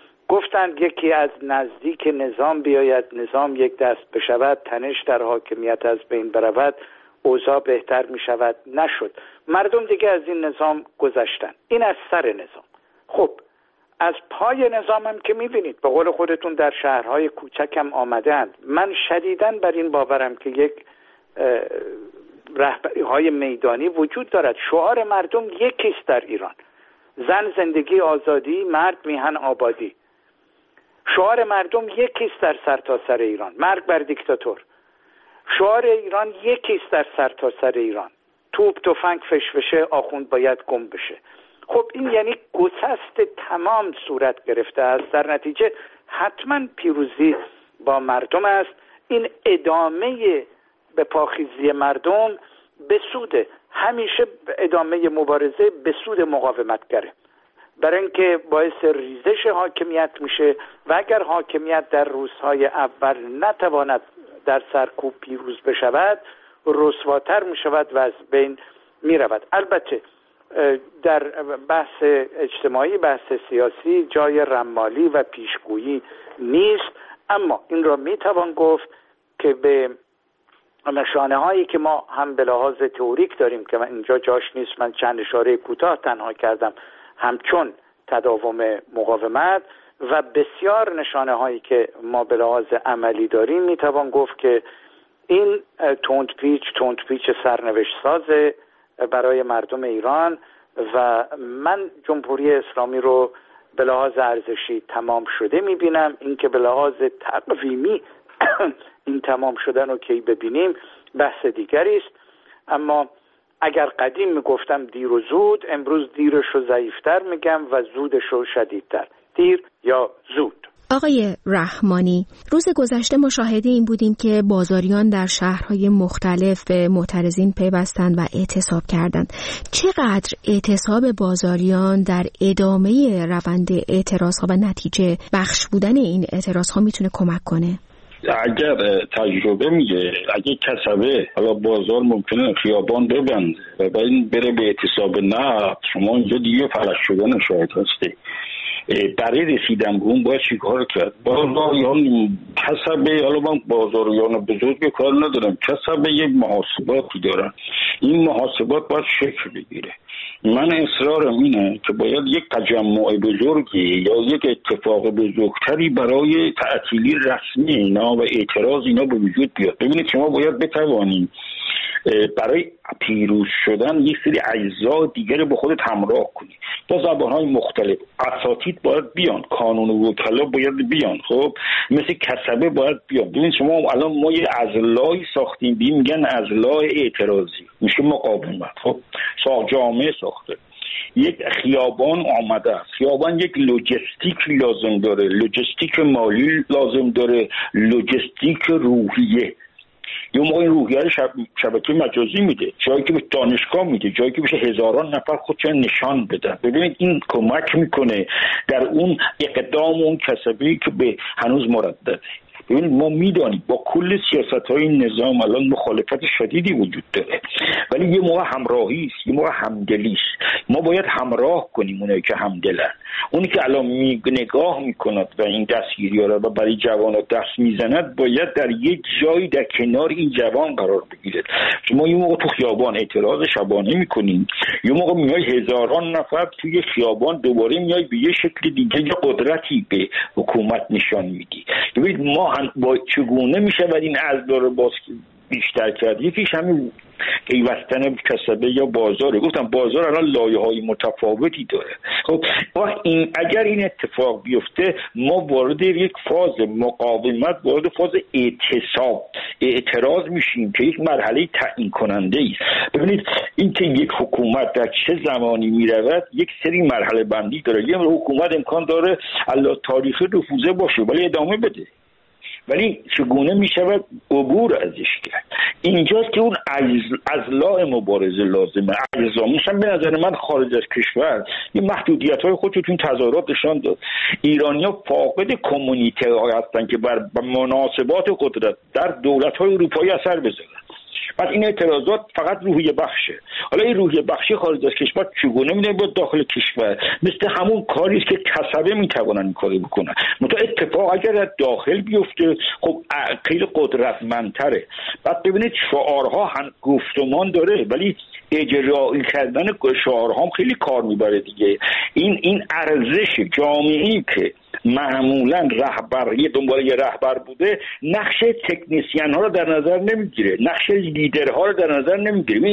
گفتند یکی از نزدیک نظام بیاید، نظام یک دست بشود، تنش در حاکمیت از بین برود، اوضاع بهتر می شود، نشد. مردم دیگه از این نظام گذشتن. این از سر نظام. خب از پای نظام هم که می بینید به قول خودتون در شهرهای کوچک هم آمدند. من شدیداً بر این باورم که یک رهبری های میدانی وجود دارد. شعار مردم یکیست در ایران: زن زندگی آزادی، مرد میهن آبادی. شعار مردم یکیست در سرتاسر ایران: مرگ بر دیکتاتور. شعار ایران یکیست در سرتاسر ایران: توپ تفنگ فشفشه، آخوند باید گم بشه. خب این یعنی گسست تمام صورت گرفته است. در نتیجه حتما پیروزی با مردم است. این ادامه به پاخیزی مردم به سود، همیشه ادامه مبارزه به سود مقاومتگره، برای اینکه باعث ریزش حاکمیت میشه و اگر حاکمیت در روزهای اول نتواند در سرکوب پیروز بشود، رسواتر میشود و از بین میرود. البته در بحث اجتماعی، بحث سیاسی جای رمالی و پیشگویی نیست، اما این را میتوان گفت که به نشانه هایی که ما هم به لحاظ تئوریک داریم که من اینجا جاش نیست، من چند اشاره کوتاه تنها کردم، همچون تداوم مقاومت و بسیار نشانه هایی که ما به لحاظ عملی داریم، میتوان گفت که این تندپیچ سرنوشت سازه برای مردم ایران و من جمهوری اسلامی رو به لحاظ ارزشی تمام شده میبینم. این که به لحاظ تقویمی این تمام شدن رو کی ببینیم بحث دیگری است، اما اگر قدیم میگفتم دیر و زود، امروز دیرش رو ضعیفتر میگم و زودش رو شدیدتر. دیر یا زود. آقای رحمانی، روز گذشته ما شاهد این بودیم که بازاریان در شهرهای مختلف به معترضین پیوستند و اعتصاب کردند. چقدر اعتصاب بازاریان در ادامه روند اعتراضها و نتیجه بخش بودن این اعتراضها میتونه کمک کنه؟ اگر تجربه میگه اگه کسبه حالا بازار ممکنه خیابان ببنده و این بره به اعتصاب نفت، شما اینجا دیگه فلج شدن شاهد هستی. برای رسیدن به اون باید چیکار کرد؟ بازاریان کسب، حالا من بازاریان بزرگ کار ندارم، کسب یک محاسباتی دارن، این محاسبات باید شکل بگیره. من اصرارم اینه که باید یک تجمع بزرگی یا یک اتفاق بزرگتری برای تعطیلی رسمی اینا و اعتراض اینا به وجود بیاد. ببینید شما باید بتوانید برای پیروز شدن یک سری اجزا دیگر به خودت همراه کنی با زبان‌های مختلف. اساتید باید بیان، کانون وکلا باید بیان، خب مثل کسبه باید بیان. ببین شما الان ما یه اضلاعی ساختیم، میگن اضلاع اعتراضی، میشه مقاومت. خب جامعه ساخته، یک خیابان آمده است، خیابان یک لوجستیک لازم داره، لوجستیک مالی لازم داره، لوجستیک روحیه. یه موقع این روحیه رو شبکه مجازی میده، جایی که به دانشگاه میده، جایی که بشه هزاران نفر خودشون نشان بدن. ببینید این کمک میکنه در اون اقدام اون کسبی که به هنوز مردده. ببینید ما میدانیم با کل سیاست‌های نظام الان مخالفت شدیدی وجود داره، ولی یه موقع همراهی است، یه موقع همدلی است. ما باید همراه کنیم اونایی که همدلن. اونی که الان نگاه میکند و این دستگیری‌ها رو و برای جوانات دست میزند باید در یک جایی در کنار این جوان قرار بگیره. ما یه موقع تو خیابان اعتراض شبانه میکنیم، یه موقع میای هزاران نفر توی خیابان دوباره میای به یه شکل دیگه یه قدرتی به حکومت نشان میدی. ببینید ما با چگونه میشه و این اضلاع رو باز بیشتر کرد؟ یکیش همین پیوستن کسبه یا بازاره. گفتم بازار الان لایه‌های متفاوتی داره. خب این اگر این اتفاق بیفته ما وارد یک فاز مقاومت، وارد فاز اعتراض میشیم که یک مرحله تعیین کننده است. ببینید این که یک حکومت در چه زمانی میرود یک سری مرحله بندی داره. یه حکومت امکان داره الله تاریخی رفوزه باشه ولی ادامه بده، ولی چگونه می شود عبور ازش کرد؟ اینجاست که اون اضلاع مبارزه لازمه. اجزا میشن به نظر من خارج از کشور این محدودیت های خودشون تو این تظاهرات نشان داد. ایرانی‌ها فاقد کمیونیته های هستن که بر مناسبات قدرت در دولت های اروپایی اثر بذارن. بعد این اعتراضات فقط روحیه بخشه. حالا این روحیه بخشی خارج از کشور چگونه میده با داخل کشور؟ مثل همون کاری است که کسبه میتوانن این کارو بکنن. مثلا اتفاق اگر در داخل بیفته خب خیلی قدرتمندتره. بعد ببینید شعارها هم گفتمان داره ولی اجرایی کردن شعارها هم خیلی کار میبره دیگه. این ارزش جامعه‌ای که معمولا رهبری دنبال یه رهبر بوده نقش تکنیسیان ها رو در نظر نمیگیره، نقش لیدرها رو در نظر نمیگیره.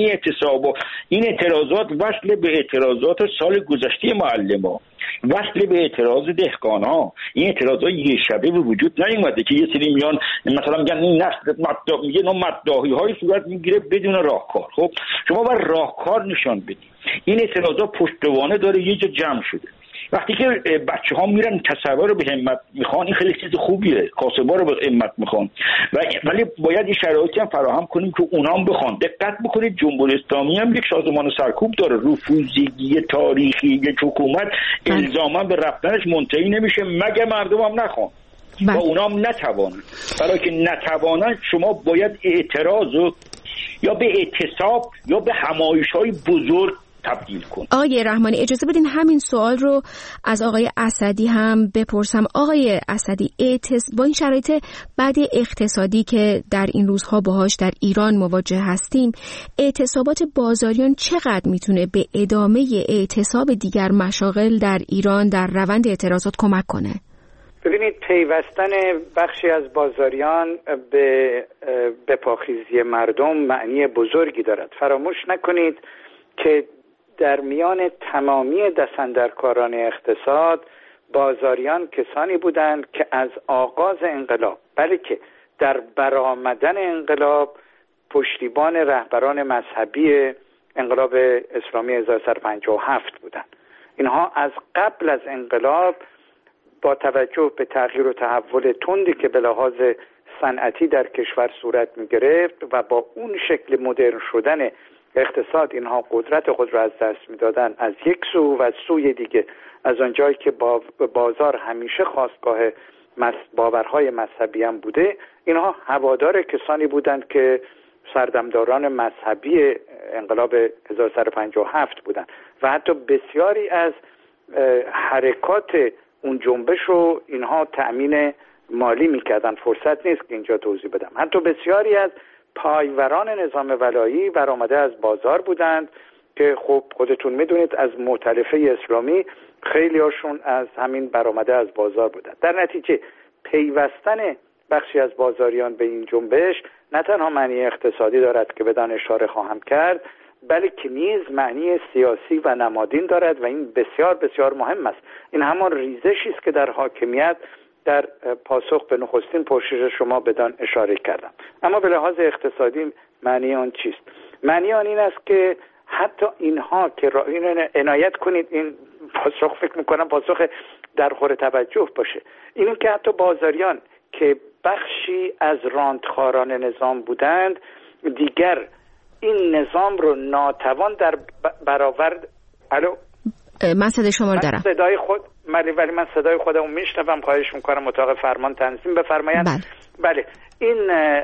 این اعتراضات وصل به اعتراضات سال گذشته معلم‌ها، وصل به اعتراض دهقان‌ها. این اعتراضات یه شبه به وجود نیومده که یه سری میان مثلا میگن این نقد یه نوع مداحی‌های صورت میگیره بدون راهکار. خب شما باید راهکار نشان بدید. این اعتراضات پشتوانه داره یه جا جمع شده. وقتی که بچه‌ها میرن کسبه رو به همت میخوان این خیلی چیز خوبیه، کاسبا رو به همت میخوان ولی باید این شرایطی هم فراهم کنیم که اونا هم بخوان. دقت بکنید جمهوری اسلامی هم یک سازمان سرکوب داره. رفوزگی تاریخی یک حکومت الزاما به رفتنش منتهی نمیشه مگه مردم هم نخوان و اونا هم نتوانن. برای که نتوانن شما باید اعتراض رو یا به اعتصاب یا به همایش‌های بزرگ تبدیل کن. آقای رحمانی اجازه بدین همین سوال رو از آقای اسدی هم بپرسم. آقای اسدی با این شرایط بعد اقتصادی که در این روزها باهاش در ایران مواجه هستیم، اعتصابات بازاریان چقدر میتونه به ادامه اعتصاب دیگر مشاغل در ایران در روند اعتراضات کمک کنه؟ ببینید پیوستن بخشی از بازاریان به پاخیزی مردم معنی بزرگی دارد. فراموش نکنید که در میان تمامی دستاندرکاران اقتصاد بازاریان کسانی بودند که از آغاز انقلاب بلکه در برآمدن انقلاب پشتیبان رهبران مذهبی انقلاب اسلامی 1357 بودند. اینها از قبل از انقلاب با توجه به تغییر و تحول تندی که به لحاظ صنعتی در کشور صورت می گرفت و با اون شکل مدرن شدن اقتصاد اینها قدرت خود را از دست میدادن از یک سو و از سوی دیگه از آنجایی که بازار همیشه خواستگاه باورهای مذهبی هم بوده اینها هوادار کسانی بودند که سردمداران مذهبی انقلاب 1357 بودند و حتی بسیاری از حرکات اون جنبش رو اینها تأمین مالی میکردن. فرصت نیست که اینجا توضیح بدم. حتی بسیاری از پایوران نظام ولایی برآمده از بازار بودند که خب خودتون میدونید از مؤتلفه اسلامی خیلی هاشون از همین برآمده از بازار بودند. در نتیجه پیوستن بخشی از بازاریان به این جنبش نه تنها معنی اقتصادی دارد که بدان اشاره خواهم کرد، بلکه نیز معنی سیاسی و نمادین دارد و این بسیار بسیار مهم است. این همان ریزشی است که در حاکمیت در پاسخ به نخستین پرسش شما بدان اشاره کردم. اما به لحاظ اقتصادی معنی آن چیست؟ معنی آن این است که حتی اینها که این عنایت کنید، این پاسخ فکر میکنم پاسخ در خور توجه باشه، اینو که حتی بازاریان که بخشی از راندخاران نظام بودند دیگر این نظام رو ناتوان در برابر من صدای شما رو دارم. صدای خود ولی من صدای خودمو میشنوم. خواهش میکنم اتاق فرمان تنظیم بفرمایید. بله این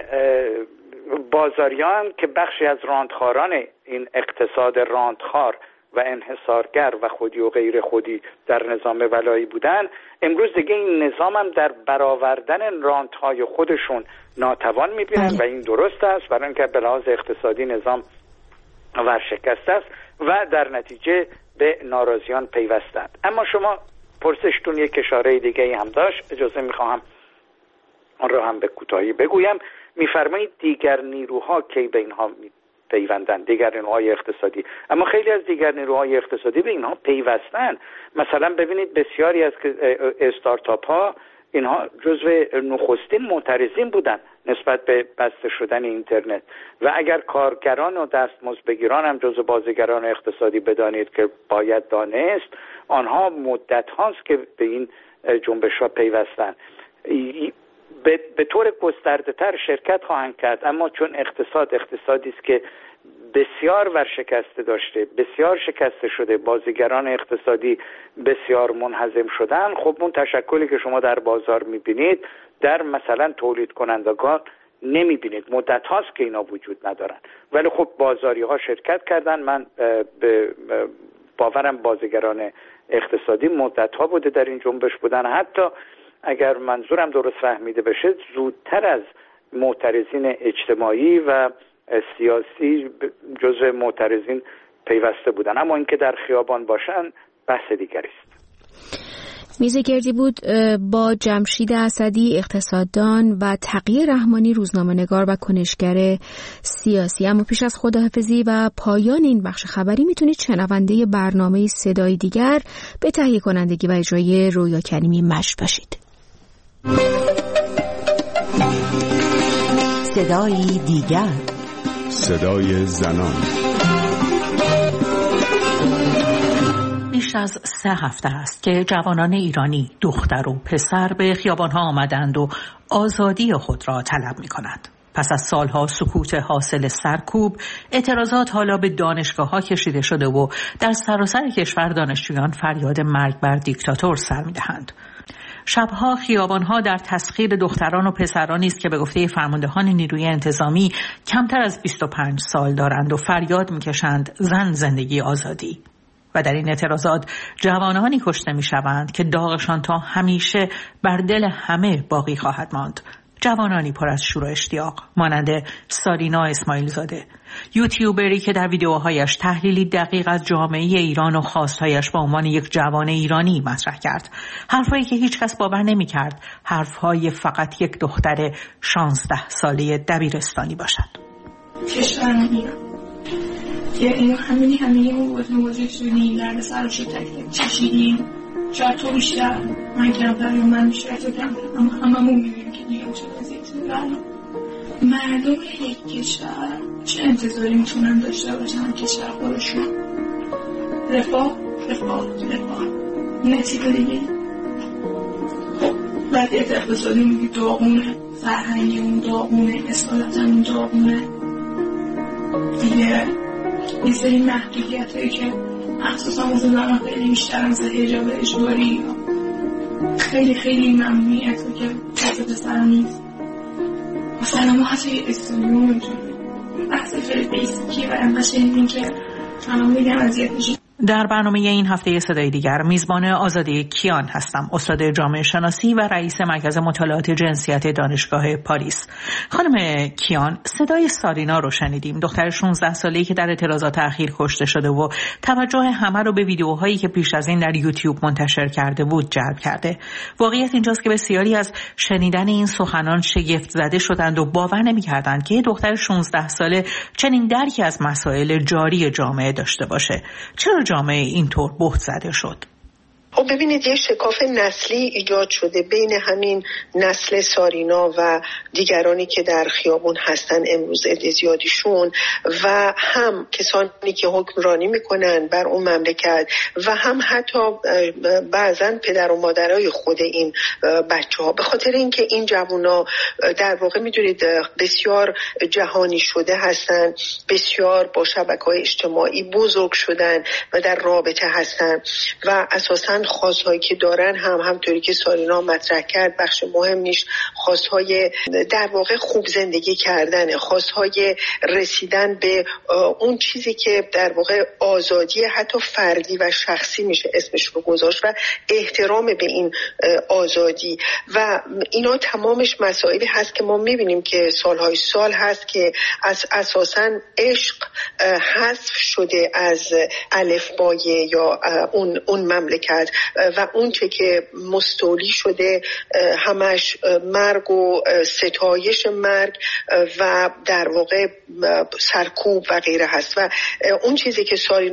بازاریان که بخشی از راندخاران این اقتصاد راندخار و انحصارگر و خودی و غیر خودی در نظام ولایی بودن، امروز دیگه این نظام هم در برآوردن راندهای خودشون ناتوان میبینن و این درست است، برای اینکه به لحاظ اقتصادی نظام ورشکست است و در نتیجه به ناراضیان پیوستند. اما شما پرسشتون یک اشاره دیگه هم داشت، اجازه میخواهم آن را هم به کوتاهی بگویم. میفرمایید دیگر نیروها کی به اینها پیوندن، دیگر نیروهای اقتصادی، اما خیلی از دیگر نیروهای اقتصادی به اینها پیوستن. مثلا ببینید بسیاری از استارتاپ ها اینها جزو نخستین معترضین بودن نسبت به بسته شدن اینترنت و اگر کارگران و دستمزدبگیران هم جزو بازیگران اقتصادی بدانید که باید دانست، آنها مدت هاست که به این جنبش ها پیوستن، به طور گسترده تر شرکت خواهند کرد. اما چون اقتصادی است که بسیار ورشکسته داشته، بسیار شکسته شده، بازیگران اقتصادی بسیار منهزم شدن، خب اون تشکلی که شما در بازار میبینید در مثلا تولید کنندگان نمیبینید. مدت هاست که اینا وجود ندارن، ولی خب بازاری ها شرکت کردن. من به باورم بازیگران اقتصادی مدت ها بوده در این جنبش بودن، حتی اگر منظورم درست فهمیده بشه زودتر از معترضین اجتماعی و سیاسی جزء معترضین پیوسته بودن. اما اینکه در خیابان باشن بحث دیگری است. میز گردی بود با جمشید اسدی، اقتصاددان، و تقی رحمانی، روزنامه‌نگار و کنشگر سیاسی. اما پیش از خداحافظی و پایان این بخش خبری میتونید شنونده برنامه صدای دیگر به تهیه کنندگی و اجرای رویا کریمی مشت باشید. صدای دیگر، صدای زنان. بیش از 3 هفته است که جوانان ایرانی دختر و پسر به خیابان‌ها آمدند و آزادی خود را طلب می‌کنند. پس از سالها سکوت حاصل سرکوب، اعتراضات حالا به دانشگاه‌ها کشیده شده و در سراسر کشور دانشجویان فریاد مرگ بر دیکتاتور سر می‌دهند. شبها خیابان‌ها در تسخیر دختران و پسرانی است که به گفته فرماندهان نیروی انتظامی کمتر از 25 سال دارند و فریاد می‌کشند زن، زندگی، آزادی. و در این اعتراضات جوانانی کشته می‌شوند که داغشان تا همیشه بر دل همه باقی خواهد ماند. جوانانی پر از شور و اشتیاق مانند سارینا اسماعیل زاده، یوتیوبری که در ویدیوهایش تحلیلی دقیق از جامعه ایران و خواستهایش به عنوان یک جوان ایرانی مطرح کرد. حرفایی که هیچ کس باور نمی‌کرد حرفهای فقط یک دختر 16 ساله دبیرستانی باشد. کشورم ایران که اینو همه مواجه شدیم، در سرش تک چشیدیم، شاید تو بیشتر، من کمتر یا من بیشتر تو کمتر، اما هممون میبینیم که دیگه چه وضعیتی دارن. مردم یک کشور چه انتظاری میتونن داشته باشن کشور خودشون؟ رفاه نتیجه دیگه. خب وضعیت اقتصادی میگی داغونه، فرهنگی اون داغونه، اصالت اون داغونه دیگه. این سری محدودیت هایی که مخصوصا مثل زمان خیلی بیشتر از حجاب اجباری، خیلی ممنوعیت هایی که بحث پسر نیست. مثلا ما حتی استودیو میتونیم بحث خیلی بیسیکی و انقدر شنیدیم که همه میگم اذیت میشیم. در برنامه این هفته صدای دیگر میزبان آزاده کیان هستم، استاد جامعه شناسی و رئیس مرکز مطالعات جنسیت دانشگاه پاریس. خانم کیان، صدای سارینا رو شنیدیم، دختر 16 ساله‌ای که در اعتراضات اخیر کشته شده و توجه همه رو به ویدیوهایی که پیش از این در یوتیوب منتشر کرده بود جلب کرده. واقعیت اینجاست که بسیاری از شنیدن این سخنان شگفت زده شدند و باور نمی‌کردند که دختر 16 ساله چنین درکی از مسائل جاری جامعه داشته باشه. چرا جامعه اینطور بهت زده شد؟ خب ببینید، یه شکاف نسلی ایجاد شده بین همین نسل سارینا و دیگرانی که در خیابون هستن امروز، عده زیادیشون، و هم کسانی که حکمرانی میکنن بر اون مملکت و هم حتی بعضن پدر و مادرای خود این بچه ها، به خاطر اینکه این جوونا در واقع میدونید بسیار جهانی شده هستن، بسیار با شبکه‌های اجتماعی بزرگ شدن و در رابطه هستن و اساساً خواستهایی که دارن همطوری که سارینا مطرح کرد بخش مهمیش خواستهای در واقع خوب زندگی کردن، خواستهای رسیدن به اون چیزی که در واقع آزادی حتی فردی و شخصی میشه اسمش رو گذاشت و احترام به این آزادی و اینا تمامش مسائلی هست که ما میبینیم که سالهای سال هست که اساساً عشق حذف شده از الفبای یا اون مملکت و اون چه که مستولی شده همش مرگ و ستایش مرگ و در واقع سرکوب و غیره هست و اون چیزی که